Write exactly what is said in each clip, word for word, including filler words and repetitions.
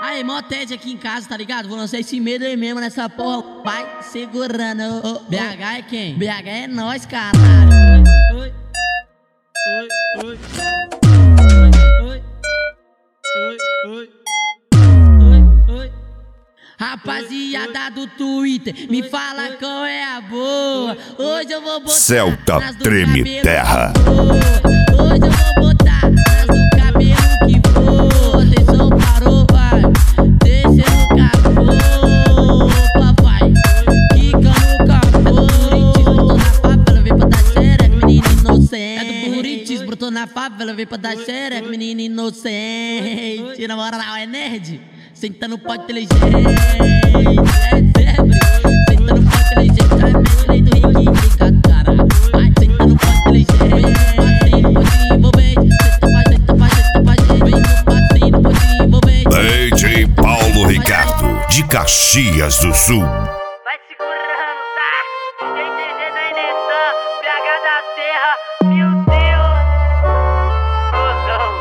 Aí, mó tete aqui em casa, tá ligado? Vou lançar esse medo aí mesmo nessa porra. Vai segurando. Oh, oh. B H é quem? B H é nós, caralho. Oi, oi, oi, oi, oi, oi, oi, oi. Rapaziada do Twitter, me fala qual é a boa. Hoje eu vou botar Celta treme terra. Hoje eu vou botar nas do cabelo que for. Atenção, parou, vai. Desce no capô, papai. Quica no capô. Brotou na favela, veio pra dar xereca, menino inocente. É do Buritis, brotou na favela, veio pra dar xereca, menino inocente. Na moral, é nerd? Senta no pó inteligente, é febre. Senta no pó inteligente, é mestre do Rick, fica cara. Vai, senta no pó inteligente, passinho, passinho envolvente. Senta pra, senta pra, senta pra gente, vem no passinho, passinho envolvente. D J Paulo Ricardo, de Caxias do Sul. Vai segurando, tá? D J da Inestan, P H da Serra, meu Deus. Gozão,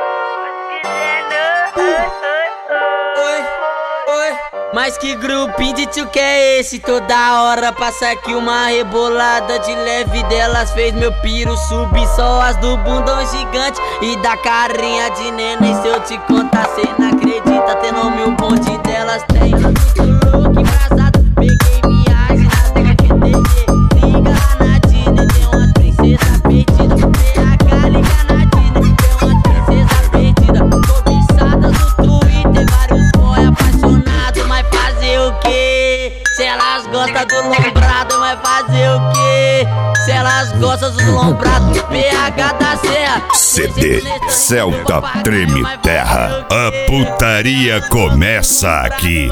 mas querendo. Mas que grupinho de tio que é esse? Toda hora passa aqui uma rebolada de leve delas. Fez meu piro subir só as do bundão gigante e da carinha de neném. Se eu te contar, cê não acredita. Até no meu bonde delas tem muito louco, embrasado. Peguei viagem na T G. Liga lá na Disney, tem umas princesas perdidas. P H, liga na Disney, tem umas princesas perdidas. Cobiçadas no Twitter, vários boy apaixonados. Mas fazer o quê? Se elas gostam do lombrado, vai fazer o quê? Se elas gostam do lombrado, P H da Serra. C D Celta treme terra. A putaria começa aqui.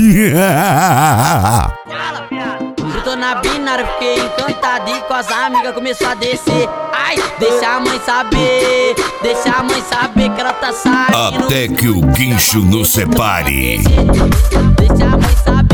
Tô na binária, fiquei encantado e com as amigas começou a descer. Ai, deixa a mãe saber, deixa a mãe saber que ela tá saindo. Até que o guincho nos separe. Deixa a mãe saber.